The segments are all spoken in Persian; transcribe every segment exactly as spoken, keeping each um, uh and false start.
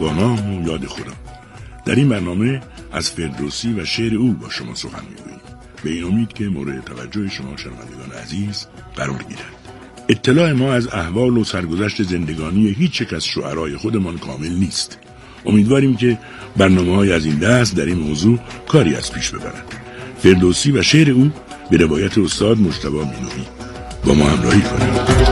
توانام و یاد خودم. در این برنامه از فردوسی و شعر او با شما سخن می‌گوییم، به این امید که مورد توجه شما شنوندگان عزیز قرار گیرد. اطلاع ما از احوال و سرگذشت زندگانی هیچ یک از شعرای خودمان کامل نیست. امیدواریم که برنامه‌های از این دست در این موضوع کاری از پیش ببرند. فردوسی و شعر او به روایت استاد مجتبی مینوی. با ما همراهی کنید.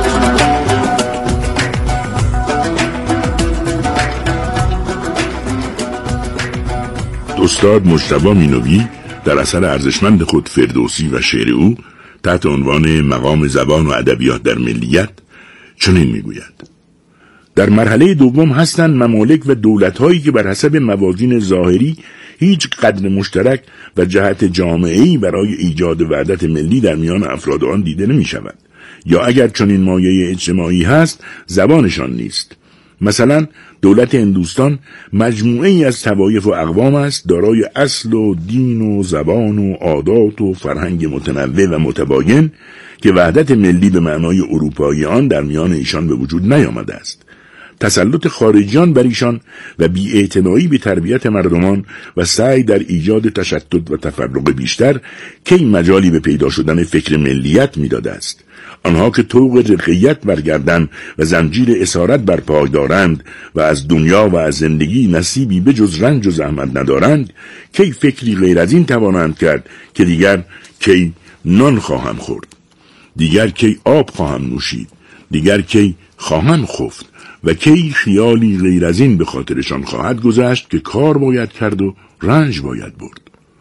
استاد مجتبی مینوی در اثر ارزشمند خود فردوسی و شعر او تحت عنوان مقام زبان و ادبیات در ملیت چنین میگوید: در مرحله دوم هستند ممالک و دولت‌هایی که بر حسب موازین ظاهری هیچ قدر مشترک و جهت جامعه‌ای برای ایجاد وحدت ملی در میان افراد آن دیده نمی‌شود، یا اگر چنین مایه اجتماعی هست زبانشان نیست. مثلا دولت هندوستان مجموعه‌ای از طوایف و اقوام است دارای اصل و دین و زبان و عادات و فرهنگ متنوع و متباین که وحدت ملی به معنای اروپایی آن در میان ایشان به وجود نیامده است. تسلط خارجیان بر ایشان و بی‌اعتنایی به تربیت مردمان و سعی در ایجاد تشتت و تفرق بیشتر کی مجالی به پیدا شدن فکر ملیت می‌داده است. آنها که طوق رقیت برگردن و زنجیر اسارت بر پای دارند و از دنیا و از زندگی نصیبی به جز رنج و زحمت ندارند، کی فکری غیر از این توانند کرد که دیگر کی نان خواهم خورد، دیگر کی آب خواهم نوشید، دیگر کی خواهم خفت و کی خیالی غیر از این به خاطرشان خواهد گذشت که کار باید کرد و رنج باید برد.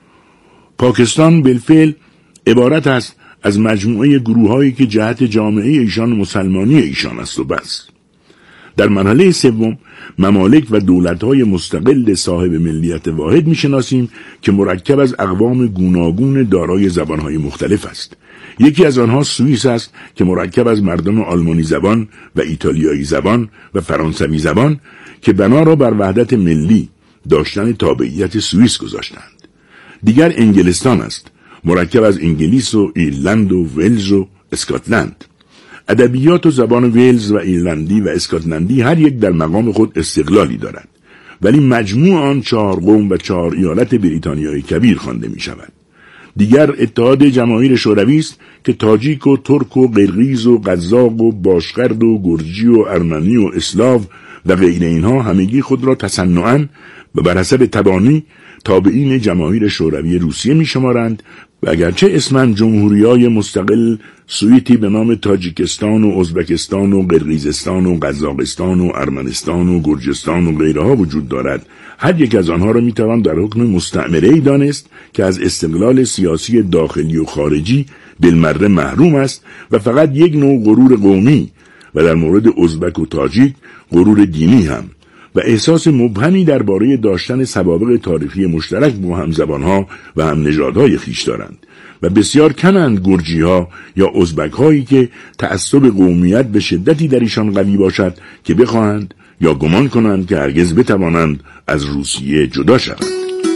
پاکستان بالفعل عبارت است از مجموعه گروه‌هایی که جهت جامعه ایشان مسلمانی ایشان است و بس. در مرحله سوم ممالک و دولت‌های مستقل صاحب ملیت واحد می‌شناسیم که مرکب از اقوام گوناگون دارای زبان‌های مختلف است. یکی از آنها سوئیس است که مرکب از مردم آلمانی زبان و ایتالیایی زبان و فرانسوی زبان که بنا را بر وحدت ملی داشتن تابعیت سوئیس گذاشتند. دیگر انگلستان است، مرکب از انگلیس و ایرلند و ولز و اسکاتلند. ادبیات و زبان ولز و ایرلندی و اسکاتلندی هر یک در مقام خود استقلالی دارند، ولی مجموع آن چهار قوم و چهار ایالت بریتانیای کبیر خوانده می شود. دیگر اتحاد جماهیر شوروی است که تاجیک و ترک و قرقیز و قزاق و باشقرد و گرجی و ارمنی و اسلاو و غیر اینها همگی خود را تصنعاً و بر حسب تبانی تابعین جماهیر شوروی روسیه می شمارند و اگرچه اسمن جمهوریای مستقل سوئیتی به نام تاجیکستان و ازبکستان و قرقیزستان و قزاقستان و ارمنستان و گرجستان و غیرها وجود دارد، هر یک از آنها را می توان در حکم مستعمره‌ای دانست که از استقلال سیاسی داخلی و خارجی بالمره محروم است و فقط یک نوع غرور قومی و در مورد ازبک و تاجیک غرور دینی هم و احساس مبهمی درباره داشتن سوابق تاریخی مشترک با همزبانها و هم نژادهای خویش دارند و بسیار کمند گرجی‌ها یا ازبک‌هایی که تعصب قومیت به شدتی در ایشان قوی باشد که بخواهند یا گمان کنند که هرگز بتوانند از روسیه جدا شوند.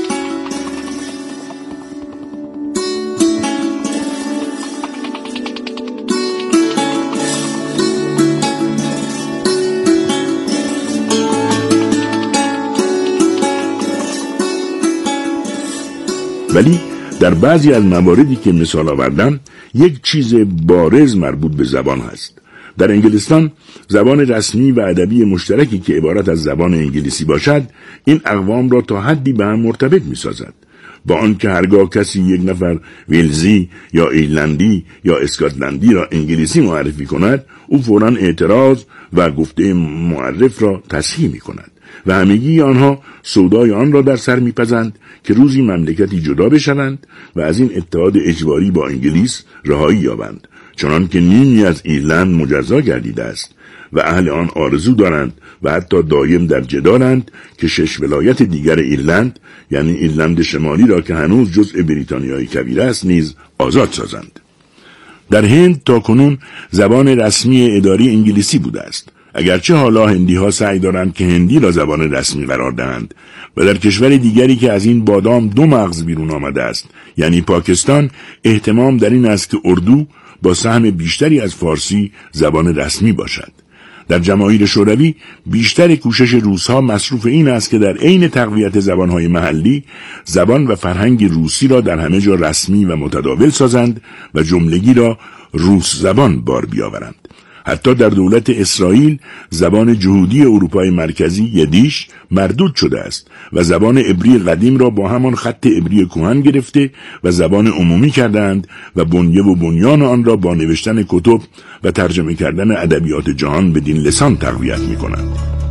ولی در بعضی از مواردی که مثال آوردم یک چیز بارز مربوط به زبان هست. در انگلستان زبان رسمی و ادبی مشترکی که عبارت از زبان انگلیسی باشد این اقوام را تا حدی به هم مرتبط می سازد، با آنکه هرگاه کسی یک نفر ویلزی یا ایرلندی یا اسکاتلندی را انگلیسی معرفی کند او فوراً اعتراض و گفته معرف را تصحیح می کند و همگی آنها سودای آن را در سر می‌پزند که روزی مملکتی جدا بشوند و از این اتحاد اجباری با انگلیس رهایی یابند، چنان که نیمی از ایرلند مجزا گردیده است و اهل آن آرزو دارند و حتی دایم در جدالند که شش ولایت دیگر ایرلند، یعنی ایرلند شمالی را که هنوز جزء بریتانیای کبیر است نیز آزاد سازند. در هند تاکنون زبان رسمی اداری انگلیسی بوده است، اگرچه حالا هندی ها سعی دارند که هندی را زبان رسمی قرار دهند و در کشور دیگری که از این بادام دو مغز بیرون آمده است، یعنی پاکستان، اهتمام در این است که اردو با سهم بیشتری از فارسی زبان رسمی باشد. در جماهیر شوروی بیشتر کوشش روس‌ها مصروف این است که در عین تقویت زبان‌های محلی، زبان و فرهنگ روسی را در همه جا رسمی و متداول سازند و جملگی را روس زبان بار بیاورند. حتی در دولت اسرائیل زبان جهودی اروپای مرکزی یدیش مردود شده است و زبان عبری قدیم را با همان خط عبری کهن گرفته و زبان عمومی کردند و بنیه و بنیان آن را با نوشتن کتب و ترجمه کردن ادبیات جهان بدین لسان تقویت می‌کنند.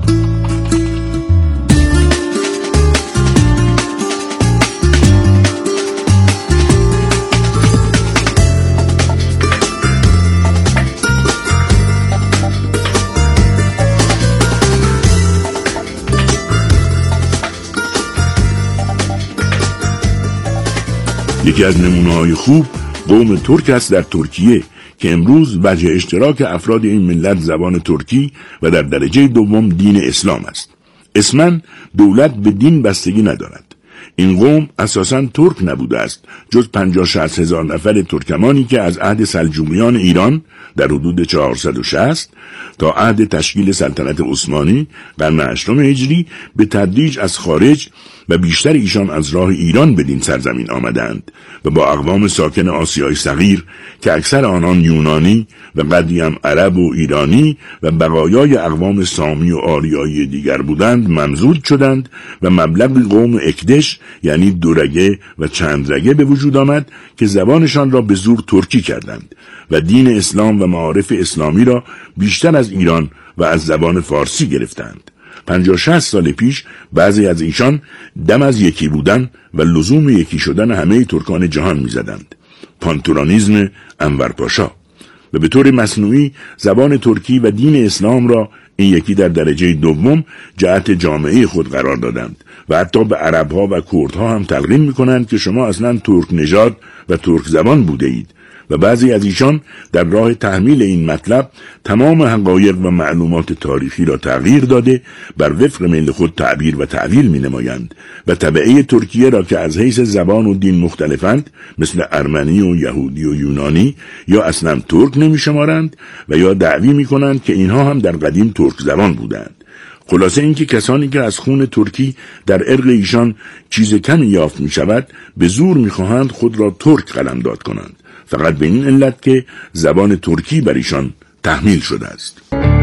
یکی از نمونه‌های خوب قوم ترک است در ترکیه که امروز وجه اشتراک افراد این ملت زبان ترکی و در درجه دوم دین اسلام است. اسماً دولت به دین بستگی ندارد. این قوم اساساً ترک نبوده است جز پنجاه شصت هزار نفر ترکمانی که از عهد سلجوقیان ایران در حدود چهارصد و شصت تا عهد تشکیل سلطنت عثمانی قرن هشتم هجری به تدریج از خارج و بیشتر ایشان از راه ایران بدین سرزمین آمدند و با اقوام ساکن آسیای صغیر که اکثر آنان یونانی و قدری هم عرب و ایرانی و بقایای اقوام سامی و آریایی دیگر بودند ممزوج شدند و مبلغ قوم اکدش یعنی دورگه و چندرگه به وجود آمد که زبانشان را به زور ترکی کردند و دین اسلام و معارف اسلامی را بیشتر از ایران و از زبان فارسی گرفتند. پنجاه شصت سال پیش بعضی از ایشان دم از یکی بودن و لزوم یکی شدن همه ترکان جهان می زدند. پانتورانیزم انور پاشا. و به طور مصنوعی زبان ترکی و دین اسلام را این یکی در درجه دوم جهت جامعه خود قرار دادند و حتی به عربها و کردها هم تلقین می کنند که شما اصلا ترک نژاد و ترک زبان بوده اید و بعضی از ایشان در راه تحمیل این مطلب تمام حقایق و معلومات تاریخی را تغییر داده بر وفق میل خود تعبیر و تعویل می نمایند و تبعه ترکیه را که از حیث زبان و دین مختلفند مثل ارمنی و یهودی و یونانی یا اصلا ترک نمی شمارند و یا دعوی می کنند که اینها هم در قدیم ترک زبان بودند. خلاصه اینکه کسانی که از خون ترکی در عرق ایشان چیز کمی یافت می شود به زور می خواهند خود را ترک قلمداد کنند، فقط به این علت که زبان ترکی بر ایشان تحمیل شده است.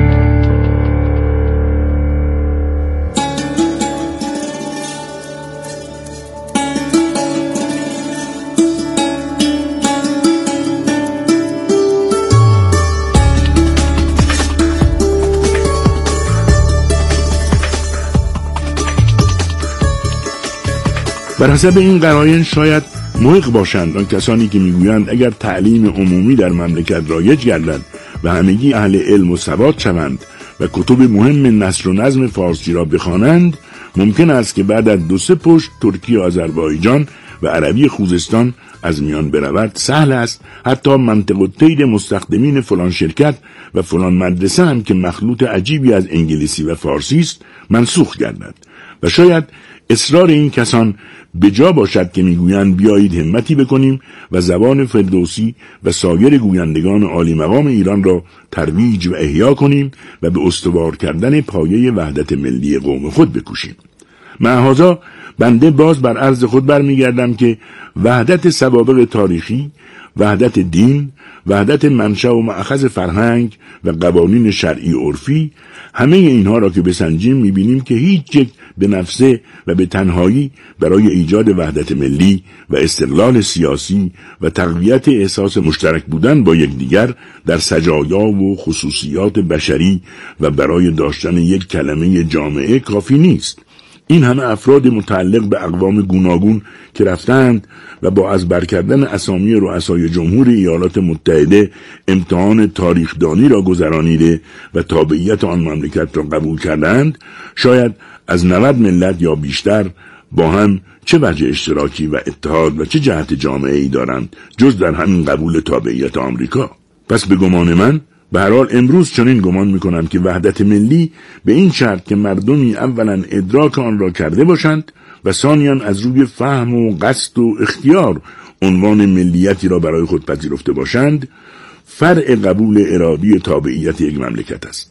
بر حسب این قرائن شاید محق باشند آن کسانی که میگویند اگر تعلیم عمومی در مملکت رایج گردد و همگی اهل علم و سواد شوند و کتب مهم نثر و نظم فارسی را بخوانند ممکن است که بعد از دو سه پشت ترکی و آذربایجان و عربی خوزستان از میان برود. سهل است حتی منطق الطیر مستخدمین فلان شرکت و فلان مدرسه هم که مخلوط عجیبی از انگلیسی و فارسی است منسوخ گردد و شاید اصرار این کسان به جا باشد که میگویند بیایید همتی بکنیم و زبان فردوسی و سایر گویندگان عالی مقام ایران را ترویج و احیا کنیم و به استوار کردن پایه وحدت ملی قوم خود بکوشیم. معهازا بنده باز بر عرض خود برمیگردم که وحدت سوابق تاریخی، وحدت دین، وحدت منشأ و مأخذ فرهنگ و قوانین شرعی عرفی، همه اینها را که بسنجیم میبینیم که هیچ یک به نفسه و به تنهایی برای ایجاد وحدت ملی و استقلال سیاسی و تقویت احساس مشترک بودن با یکدیگر در سجایا و خصوصیات بشری و برای داشتن یک کلمه جامعه کافی نیست. این همه افراد متعلق به اقوام گوناگون که رفتند و با از بر کردن اسامی رؤسای جمهور ایالات متحده امتحان تاریخدانی را گذرانیده و تابعیت آن مملکت را قبول کردند، شاید از نود ملت یا بیشتر با هم چه وجه اشتراکی و اتحاد و چه جهت جامعه‌ای دارند جز در همین قبول تابعیت آمریکا. پس به گمان من به هر حال امروز چنین گمان میکنم که وحدت ملی به این شرط که مردمی اولا ادراک آن را کرده باشند و ثانیاً از روی فهم و قصد و اختیار عنوان ملیتی را برای خود پذیرفته باشند، فرع قبول ارادی تابعیت یک مملکت است.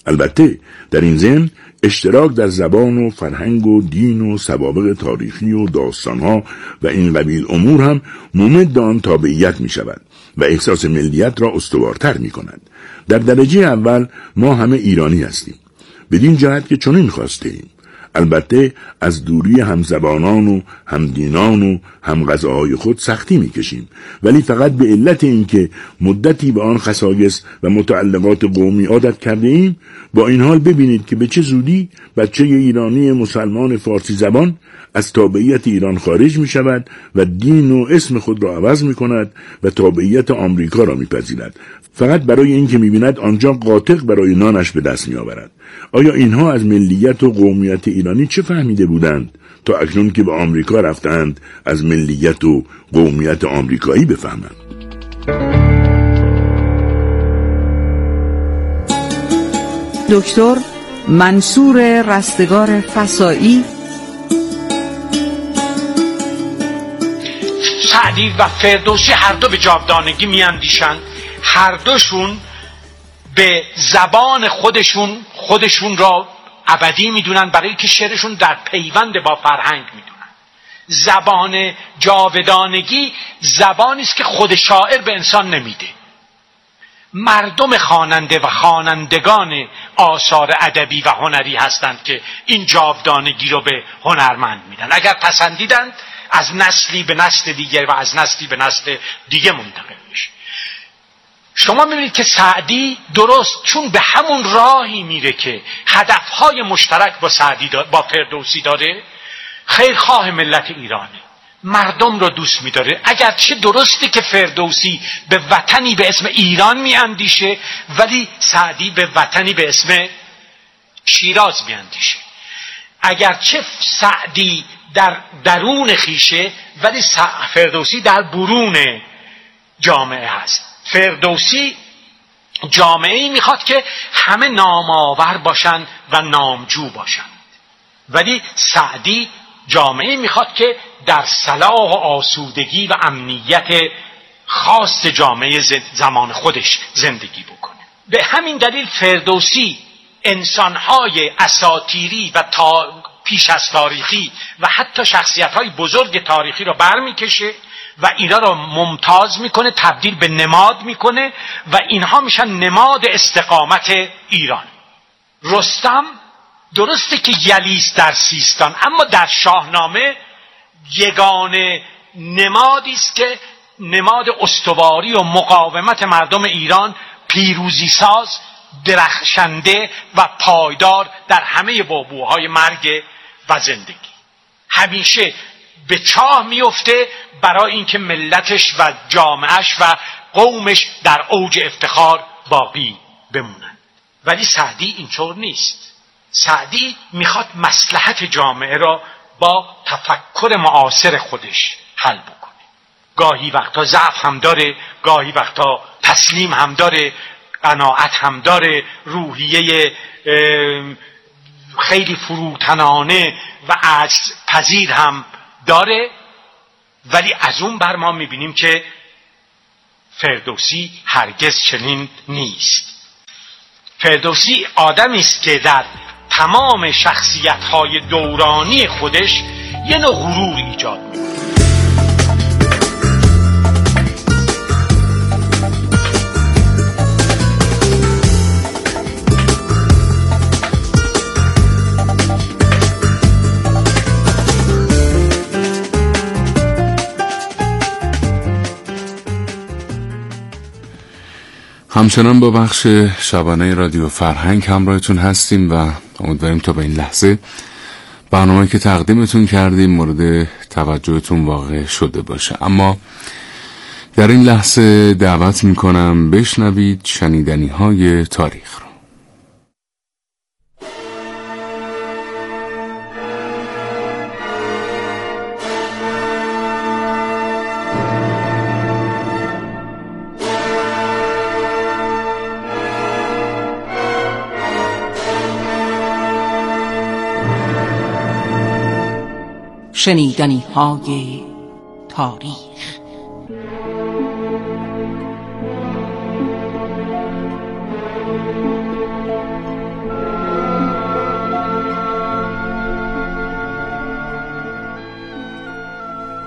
البته در این ضمن اشتراک در زبان و فرهنگ و دین و سوابق تاریخی و داستانها و این قبیل امور هم ممد آن تابعیت می شود و احساس ملیت را استوارتر می کند. در درجه اول ما همه ایرانی هستیم، بدین جهت که چنین خواسته ایم. البته از دوری همزبانان و همدینان و همغذاهای خود سختی میکشیم، ولی فقط به علت اینکه مدتی به آن خصایص و متعلقات قومی عادت کرده ایم. با این حال ببینید که به چه زودی بچه ایرانی مسلمان فارسی زبان از تابعیت ایران خارج می شود و دین و اسم خود را عوض می کند و تابعیت آمریکا را می پذیرد، فقط برای اینکه می بیند آنجا قاطق برای نانش به دست می آورد. آیا اینها از ملیت و قومیت ایرانی چه فهمیده بودند تا اکنون که به آمریکا رفتند از ملیت و قومیت آمریکایی بفهمند؟ دکتر منصور رستگار فسایی. سعدی و فردوسی هر دو به جاودانگی میاندیشند، هر دوشون به زبان خودشون خودشون را ابدی میدونن، برای که شعرشون در پیوند با فرهنگ میدونن. زبان جاودانگی زبانی است که خود شاعر به انسان نمیده، مردم خواننده و خوانندگان آثار ادبی و هنری هستند که این جاودانگی رو به هنرمند میدن. اگر پسندیدند از نسلی به نسل دیگر و از نسلی به نسل دیگه منتقل میشه. شما میبینید که سعدی درست چون به همون راهی میره که هدفهای مشترک با سعدی با فردوسی داره، خیرخواه ملت ایرانه، مردم رو دوست میداره. اگرچه درسته که فردوسی به وطنی به اسم ایران میاندیشه، ولی سعدی به وطنی به اسم شیراز میاندیشه. اگرچه سعدی در درون خیشه، ولی فردوسی در برون جامعه هست. فردوسی جامعه‌ای میخواد که همه نامآور باشند و نامجو باشند، ولی سعدی جامعه‌ای میخواد که در صلاح و آسودگی و امنیت خاص جامعه زمان خودش زندگی بکنه. به همین دلیل فردوسی انسانهای اساطیری و تا پیش از تاریخی و حتی شخصیت‌های بزرگ تاریخی را برمی‌کشه و اینا را ممتاز میکنه، تبدیل به نماد میکنه و اینها میشن نماد استقامت ایران. رستم درسته که یلیست در سیستان، اما در شاهنامه یگانه نمادی است که نماد استواری و مقاومت مردم ایران، پیروزی ساز، درخشنده و پایدار در همه بابوهای مرگ و زندگی. همیشه به چاه میفته برای اینکه ملتش و جامعهش و قومش در اوج افتخار باقی بمونن. ولی سعدی اینطور نیست. سعدی میخواد مصلحت جامعه را با تفکر معاصر خودش حل بکنه. گاهی وقتا ضعف هم داره، گاهی وقتا تسلیم هم داره، قناعت هم داره، روحیه خیلی فروتنانه و عجز پذیر هم داره. ولی از اون بر ما میبینیم که فردوسی هرگز چنین نیست. فردوسی آدمی است که در تمام شخصیت‌های دورانی خودش یه نوع غرور ایجاد می‌کنه. همچنان با بخش شبانه رادیو فرهنگ همراهتون هستیم و امیدواریم تا به این لحظه برنامه‌ای که تقدیمتون کردیم مورد توجهتون واقع شده باشه. اما در این لحظه دعوت میکنم بشنوید شنیدنی‌های تاریخ رو. شنیدنی‌های تاریخ.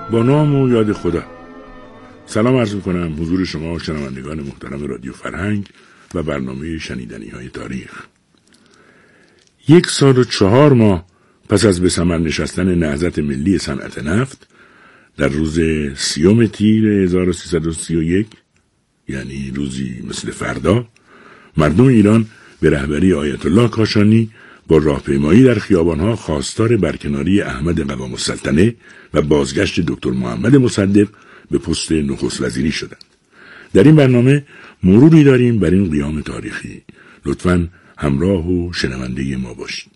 با نام و یاد خدا. سلام عرض می‌کنم حضور شما شنوندگان محترم رادیو فرهنگ و برنامه شنیدنی های تاریخ. یک سال و چهار ماه پس از به ثمر نشستن نهضت ملی صنعت نفت در روز سیوم تیر هزار و سیصد و سی و یک، یعنی روزی مثل فردا، مردم ایران به رهبری آیت الله کاشانی با راهپیمایی در خیابانها خواستار برکناری احمد قوام السلطنه و بازگشت دکتر محمد مصدق به پست نخست وزیری شدند. در این برنامه مروری داریم بر این قیام تاریخی. لطفاً همراه و شنونده ما باشید.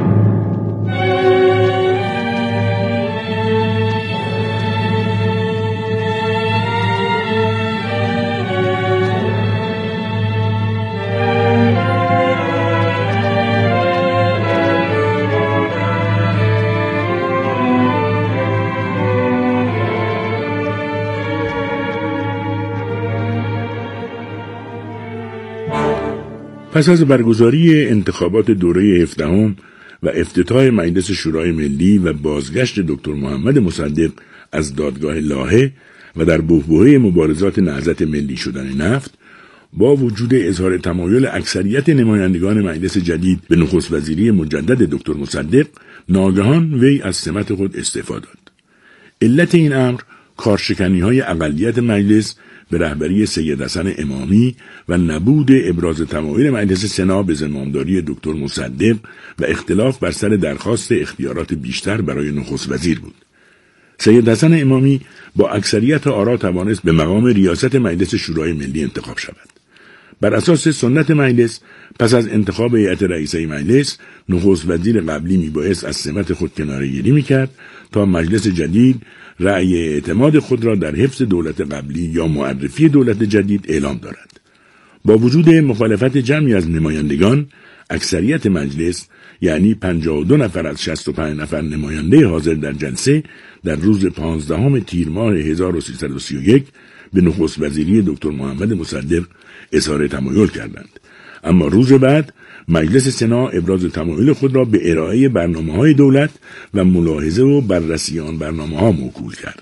پس از برگزاری انتخابات دوره هفدهم و افتتاح مجلس شورای ملی و بازگشت دکتر محمد مصدق از دادگاه لاهه و در بحبوحه مبارزات نهضت ملی شدن نفت، با وجود اظهار تمایل اکثریت نمایندگان مجلس جدید به نخست وزیری مجدد دکتر مصدق، ناگهان وی از سمت خود استعفا داد. علت این امر کارشکنی‌های اقلیت مجلس به رهبری سید حسن امامی و نبود ابراز تمایل مجلس سنا به زمامداری دکتر مصدق و اختلاف بر سر درخواست اختیارات بیشتر برای نخست وزیر بود. سید حسن امامی با اکثریت آرا توانست به مقام ریاست مجلس شورای ملی انتخاب شود. بر اساس سنت مجلس، پس از انتخاب هیئت رئیسه مجلس، نخست وزیر قبلی میبایست از سمت خود کناره‌گیری میکرد تا مجلس جدید رأی اعتماد خود را در حفظ دولت قبلی یا معرفی دولت جدید اعلام دارد. با وجود مخالفت جمعی از نمایندگان، اکثریت مجلس، یعنی پنجاه و دو نفر از شصت و پنج نفر نماینده حاضر در جلسه، در روز پانزدهم تیر ماه هزار و سیصد و سی و یک به نخست وزیری دکتر محمد مصدق اظهار تمایل کردند. اما روز بعد مجلس سنا ابراز تمایل خود را به ارائه برنامه‌های دولت و ملاحظه و بررسی آن برنامه‌ها موکول کرد.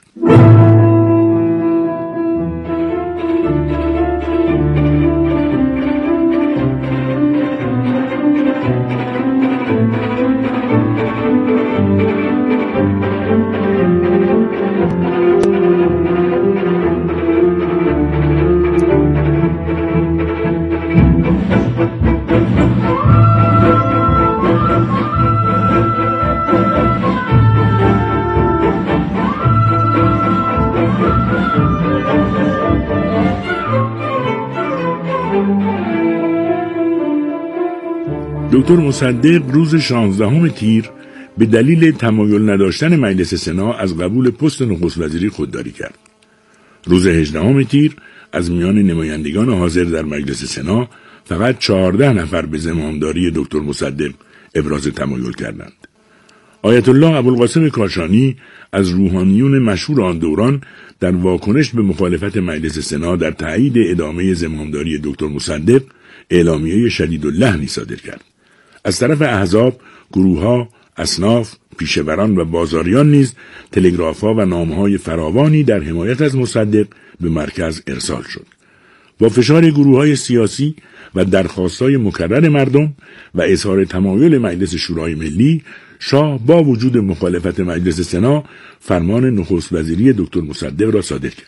دکتر مصدق روز شانزدهم تیر به دلیل تمایل نداشتن مجلس سنا از قبول پست نخست وزیری خودداری کرد. روز هجدهم تیر از میان نمایندگان حاضر در مجلس سنا فقط چهارده نفر به زمامداری دکتر مصدق ابراز تمایل کردند. آیت الله ابوالقاسم کاشانی از روحانیون مشهور آن دوران در واکنش به مخالفت مجلس سنا در تایید ادامه زمامداری دکتر مصدق اعلامیه شدیداللحنی صادر کرد. از طرف احزاب، گروه‌ها، اصناف، پیشوران و بازاریان نیز تلگراف‌ها و نامه‌های فراوانی در حمایت از مصدق به مرکز ارسال شد. با فشار گروه‌های سیاسی و درخواست‌های مکرر مردم و اظهار تمایل مجلس شورای ملی، شاه با وجود مخالفت مجلس سنا فرمان نخست وزیری دکتر مصدق را صادر کرد.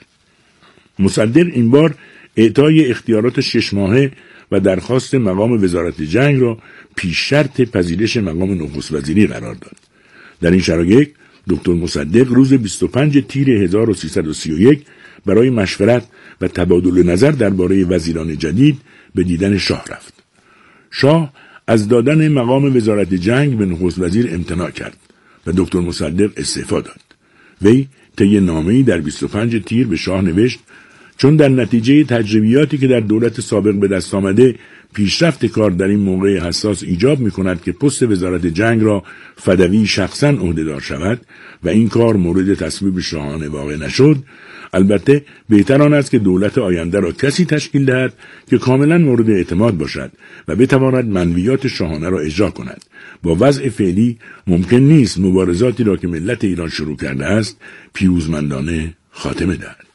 مصدق این بار اعطای اختیارات شش ماهه و درخواست مقام وزارت جنگ را پیش شرط پذیرش مقام نخست وزیری قرار داد. در این شرایط دکتر مصدق روز بیست و پنج تیر هزار و سیصد و سی و یک برای مشورت و تبادل نظر درباره وزیران جدید به دیدن شاه رفت. شاه از دادن مقام وزارت جنگ به نخست وزیر امتناع کرد و دکتر مصدق استعفا داد. وی طی نامه‌ای در بیست و پنج تیر به شاه نوشت چون در نتیجه تجربیاتی که در دولت سابق به دست آمده پیشرفت کار در این موقع حساس ایجاب می‌کند که پست وزارت جنگ را فدوی شخصاً عهده‌دار شود و این کار مورد تصویب شاهانه واقع نشد، البته بهتر آن است که دولت آینده را کسی تشکیل دهد که کاملا مورد اعتماد باشد و بتواند منویات شاهانه را اجرا کند. با وضع فعلی ممکن نیست مبارزاتی را که ملت ایران شروع کرده است پیروزمندانه خاتمه دهد.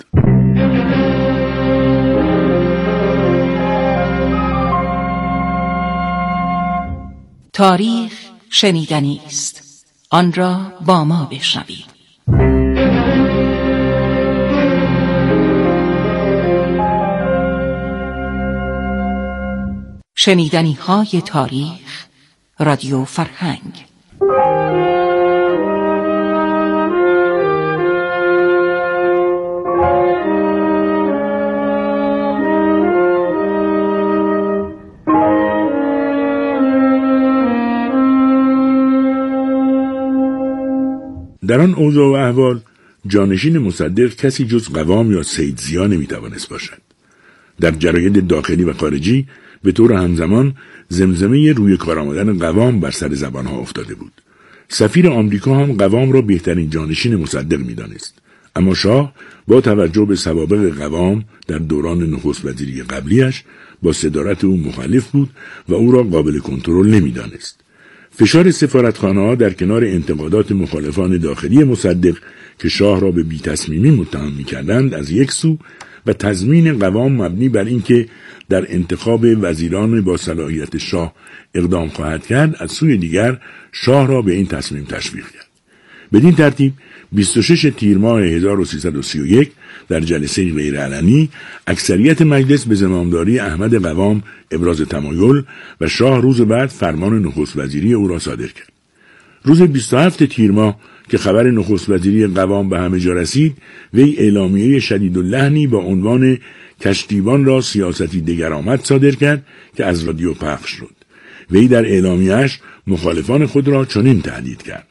تاریخ شنیدنی است، آن را با ما بشنوید. شنیدنی های تاریخ، رادیو فرهنگ. در آن اوضاع و احوال جانشین مصدق کسی جز قوام یا سید ضیا نمیتوانست باشد. در جراید داخلی و خارجی به طور همزمان زمزمه روی کار آمدن قوام بر سر زبانها افتاده بود. سفیر آمریکا هم قوام را بهترین جانشین مصدق می‌دانست. اما شاه با توجه به سوابق قوام در دوران نخست وزیری قبلیش با صدارت او مخالف بود و او را قابل کنترل نمی‌دانست. فشار سفارتخانه‌ها در کنار انتقادات مخالفان داخلی مصدق که شاه را به بی‌تصمیمی متهم می‌کردند از یک سو و تضمین قوام مبنی بر اینکه در انتخاب وزیران با صلاحیت شاه اقدام خواهد کرد از سوی دیگر شاه را به این تصمیم تشویق کرد. بدین ترتیب بیست و شش تیر ماه هزار و سیصد و سی و یک در جلسه غیرعلنی اکثریت مجلس به زمامداری احمد قوام ابراز تمایل و شاه روز بعد فرمان نخست وزیری او را صادر کرد. روز بیست و هفت تیر ماه که خبر نخست وزیری قوام به همه جا رسید، وی اعلامیه شدیداللحنی با عنوان کشتیبان را سیاستی دگر آمد صادر کرد که از رادیو پخش شد. وی در اعلامیه‌اش مخالفان خود را چنین تهدید کرد: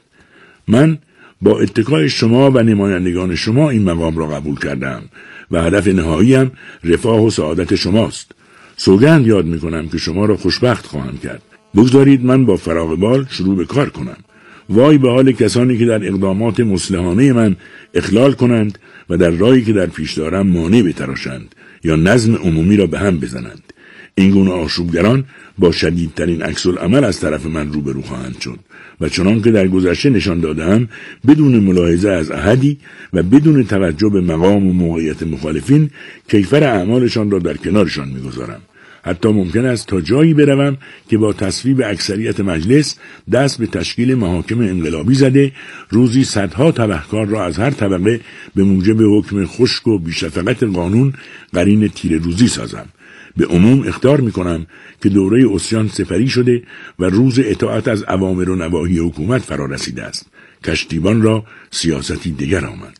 من با اتکای شما و نمایندگان شما این مقام را قبول کردم و هدف نهاییم رفاه و سعادت شماست. سوگند یاد می‌کنم که شما را خوشبخت خواهم کرد. بگذارید من با فراغ بال شروع به کار کنم. وای به حال کسانی که در اقدامات مصلحانه من اخلال کنند و در راهی که در پیش دارم مانع بتراشند یا نظم عمومی را به هم بزنند. این گونه آشوبگران با شدیدترین عکس‌العمل از طرف من روبرو خواهند شد و چنان که در گذشته نشان دادم بدون ملاحظه از احدی و بدون توجه به مقام و موقعیت مخالفین کیفر اعمالشان را در کنارشان می‌گذارم. حتی ممکن است تا جایی بروم که با تصویب اکثریت مجلس دست به تشکیل محاکم انقلابی زده روزی صدها تبهکار را از هر طبقه به موجب حکم خشک و بی‌شفقت قانون قرین تیر روزی سازم. به عموم اخطار می‌کنم که دوره عصیان سپری شده و روز اطاعت از اوامر و نواهی حکومت فرا رسیده است. کشتیبان را سیاستی دیگر آمد.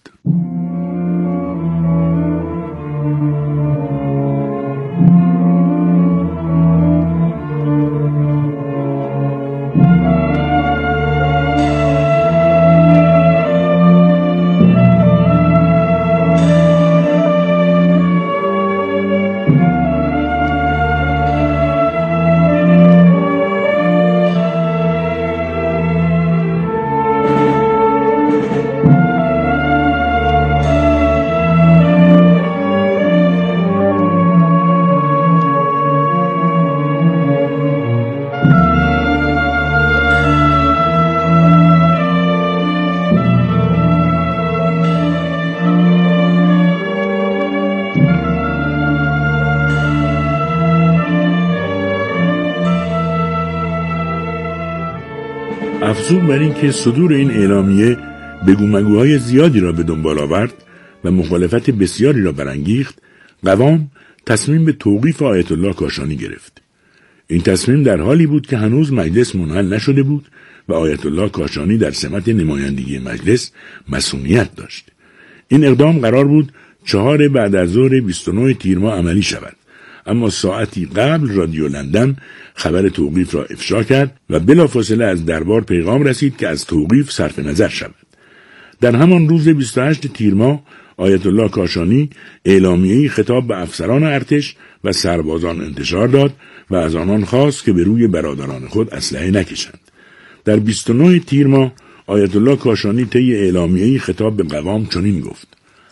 افزون بر این که صدور این اعلامیه بگو مگوهای زیادی را به دنبال آورد و مخالفت بسیاری را برانگیخت، قوام تصمیم به توقیف آیت الله کاشانی گرفت. این تصمیم در حالی بود که هنوز مجلس منحل نشده بود و آیت الله کاشانی در سمت نمایندگی مجلس مسئولیت داشت. این اقدام قرار بود چهار بعد از ظهر بیست و نه تیر ماه عملی شود، اما ساعتی قبل رادیو لندن خبر توقیف را افشا کرد و بلافاصله از دربار پیغام رسید که از توقیف صرف نظر شود. در همان روز بیست و هشت تیر ماه آیت الله کاشانی اعلامیه‌ای خطاب به افسران ارتش و سربازان انتشار داد و از آنان خواست که به روی برادران خود اسلحه نکشند. در بیست و نه تیر ماه آیت الله کاشانی طی اعلامیه‌ای خطاب به قوام چنین گفت: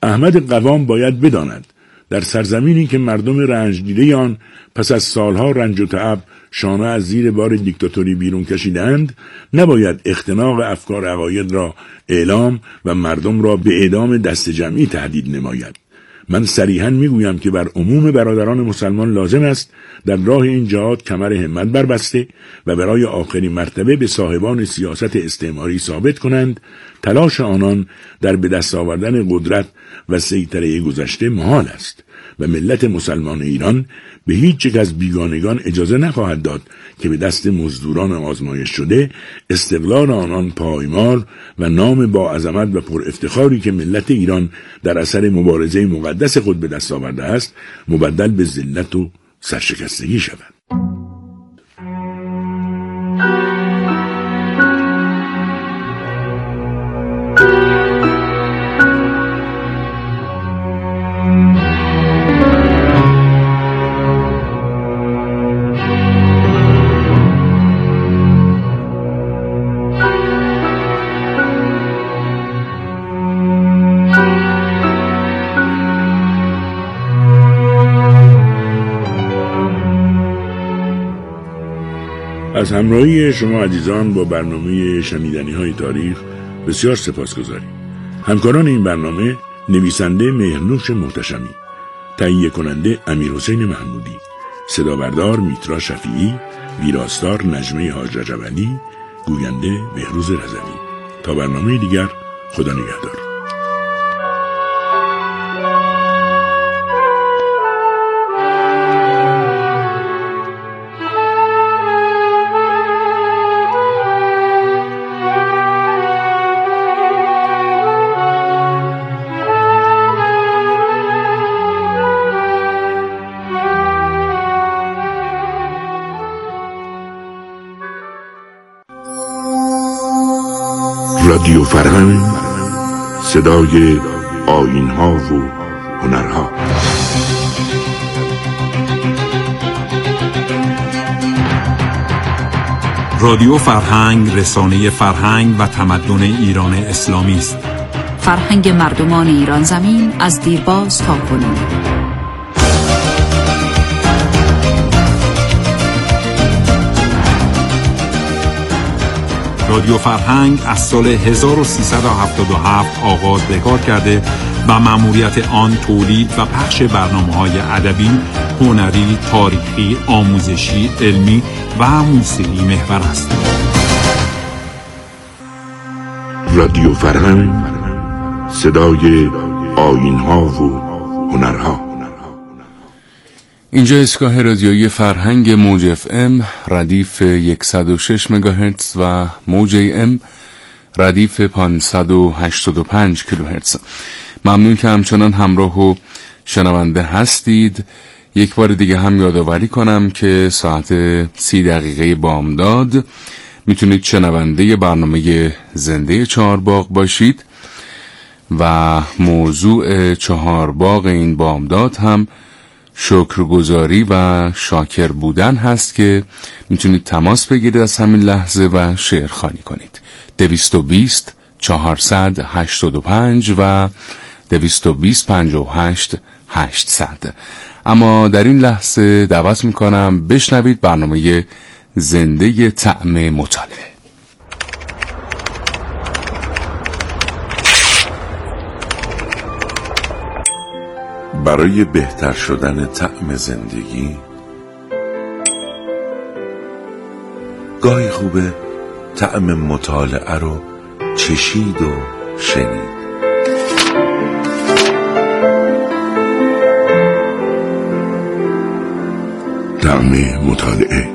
احمد قوام باید بداند در سرزمینی که مردم رنج دیده آن پس از سالها رنج و تعب شانه از زیر بار دیکتاتوری بیرون کشیدند، نباید اختناق افکار عقاید را اعلام و مردم را به اعدام دست جمعی تهدید نماید. من صریحاً میگویم که بر عموم برادران مسلمان لازم است در راه این جهاد کمر همت بربسته و برای آخرین مرتبه به صاحبان سیاست استعماری ثابت کنند تلاش آنان در به دست آوردن قدرت و سیطره گذشته محال است و ملت مسلمان ایران به هیچ یک از بیگانگان اجازه نخواهد داد که به دست مزدوران آزمایش شده استقلال آنان پایمال و نام با عظمت و پر افتخاری که ملت ایران در اثر مبارزه مقدس خود به دست آورده است مبدل به ذلت و سرشکستگی شود. از همراهی شما عزیزان با برنامه شنیدنی های تاریخ بسیار سپاسگزاریم. همکاران این برنامه نویسنده مهرنوش محتشمی، تهیه کننده امیرحسین محمودی، صدا بردار میترا شفیعی، ویراستار نجمه حاج رجب علی، گوینده بهروز رضوی. تا برنامه دیگر، خدا نگهدار. رادیو فرهنگ، صدای آیین‌ها و هنرها. رادیو فرهنگ رسانه فرهنگ و تمدن ایران اسلامی است. فرهنگ مردمان ایران زمین از دیرباز تا کنون. رادیو فرهنگ از سال هزار و سیصد و هفتاد و هفت آغاز به کار کرده و مأموریت آن تولید و پخش برنامه‌های ادبی، هنری، تاریخی، آموزشی، علمی و موسیقی محور است. رادیو فرهنگ، صدای آیین‌ها و هنرها. اینجا ایستگاه رادیویی فرهنگ موج اف ام ردیف صد و شش مگاهرتز و موج ای ام ردیف پانصد و هشتاد و پنج کیلوهرتز. ممنون که همچنان همراه و شنونده هستید. یک بار دیگه هم یادآوری کنم که ساعت سی دقیقه بامداد میتونید شنونده برنامه زنده چهارباغ باشید و موضوع چهارباغ این بامداد هم شکرگزاری و شاکر بودن هست که میتونید تماس بگیرید از همین لحظه و شعر خوانی کنید. دویست و بیست چهارصد هشتاد و پنج و دویست و بیست پنجاه و هشت هشتصد. اما در این لحظه دعوت میکنم بشنوید برنامه زنده طعم مطالعه. برای بهتر شدن طعم زندگی گاهی خوبه طعم مطالعه رو چشید و شنید. طعم مطالعه.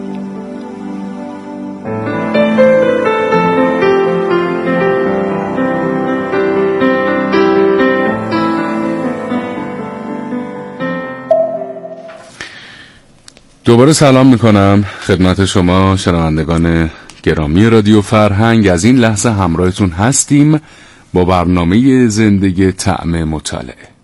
دوباره سلام میکنم خدمت شما شنوندگان گرامی رادیو فرهنگ. از این لحظه همراهتون هستیم با برنامه زندگی طعم مطالعه.